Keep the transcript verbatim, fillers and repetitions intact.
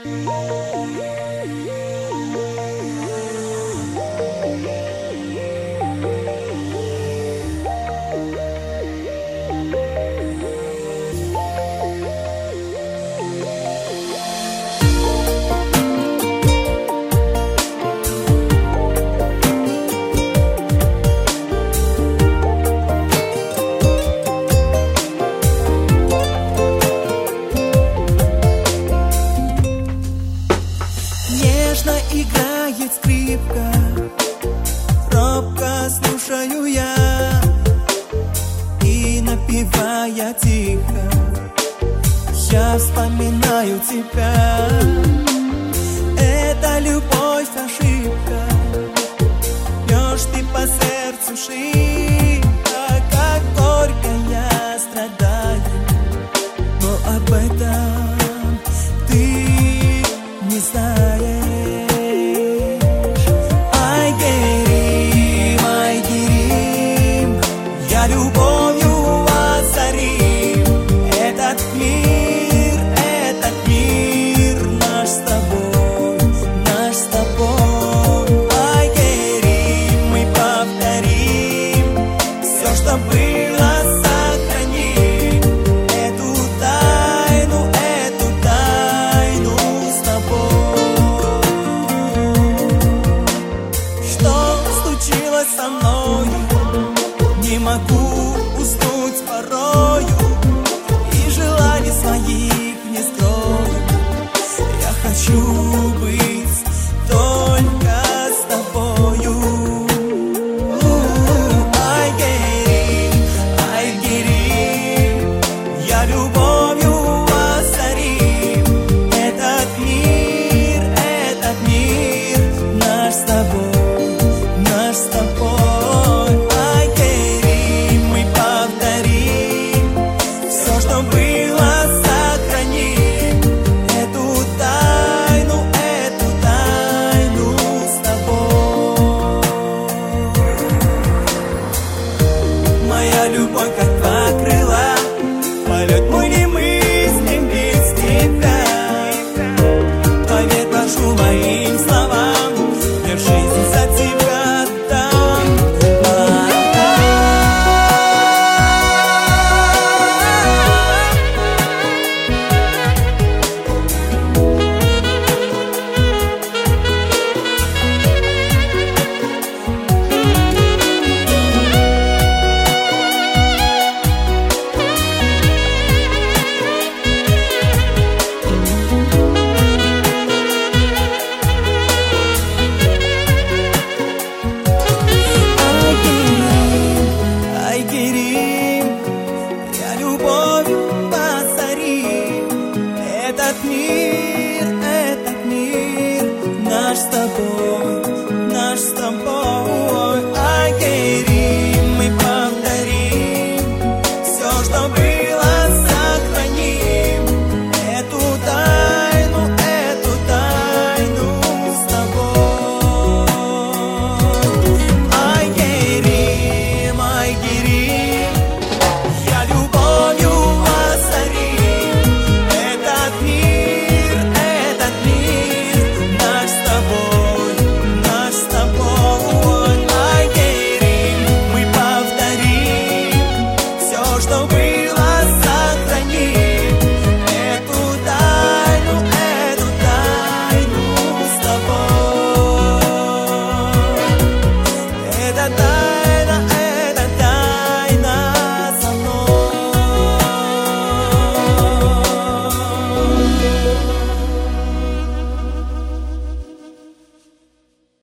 Нежно играет скрипка, робко слушаю я, и напевая тихо, я вспоминаю тебя. Это любовь ошибка, бьешь ты по сердцу шибко, как горько я страдаю, но об этом ты не знаешь. Ай, Герим, ай, Герим, я любовью озарим этот мир, этот мир наш с тобой, наш с тобой. Ай, Герим, мы повторим все, что было, сохраним эту тайну, эту тайну с тобой. Что случилось со мною? Не могу уснуть порою, и желаний своих не скрою. Я хочу быть только с тобою. Ай, Герим, ай, Герим, я любовью озарим этот мир, этот мир наш с тобой, наш с тобой. Ай, Герим, мы повторим все, что было.